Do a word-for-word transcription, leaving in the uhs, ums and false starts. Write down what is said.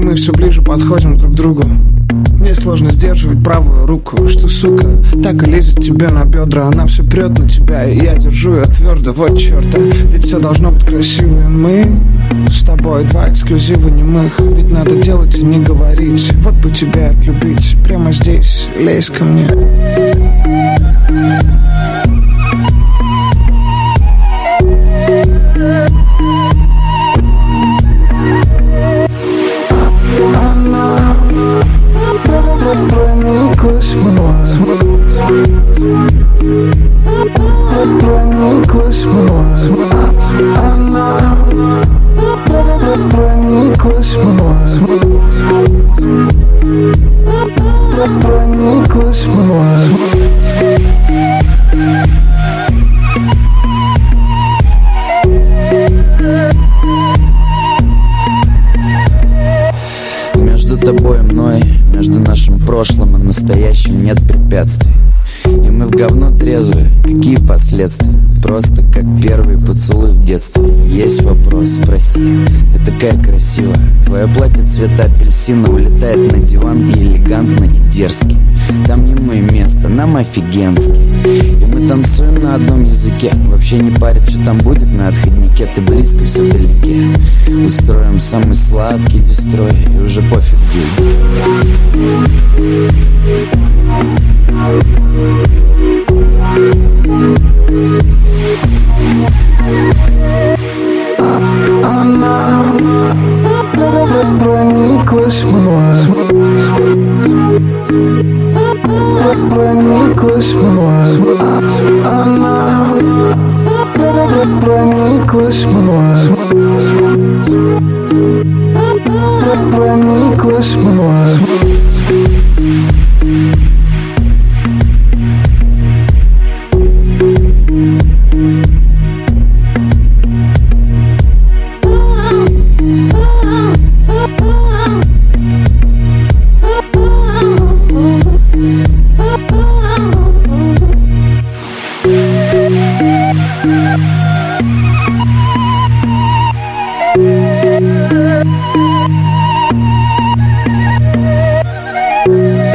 мы все ближе подходим друг к другу. Мне сложно сдерживать правую руку, что, сука, так и лезет тебе на бедра. Она все прет на тебя, и я держу ее твердо. Вот черта, ведь все должно быть красиво. И мы с тобой два эксклюзива немых. Ведь надо делать и не говорить. Вот бы тебя отлюбить прямо здесь, лезь ко мне. Она прониклась мной, прониклась мной. Она прониклась мной, прониклась мной. Между тобой и мной, между нашим прошлым и настоящим нет препятствий. И мы в говно трезвые, какие последствия? Просто как первый поцелуй в детстве. Есть вопрос, спроси. Ты такая красивая. Твое платье цвета апельсина улетает на диван и элегантно, и дерзкий. Там ему и место, нам офигенски. И мы танцуем на одном языке. Вообще не парит, что там будет на отходнике. Ты близко, все вдалеке. Устроим самый сладкий дестрой. И уже пофиг, где. Она прониклась мной, прониклась мной. Она прониклась мной, прониклась мной. Yeah.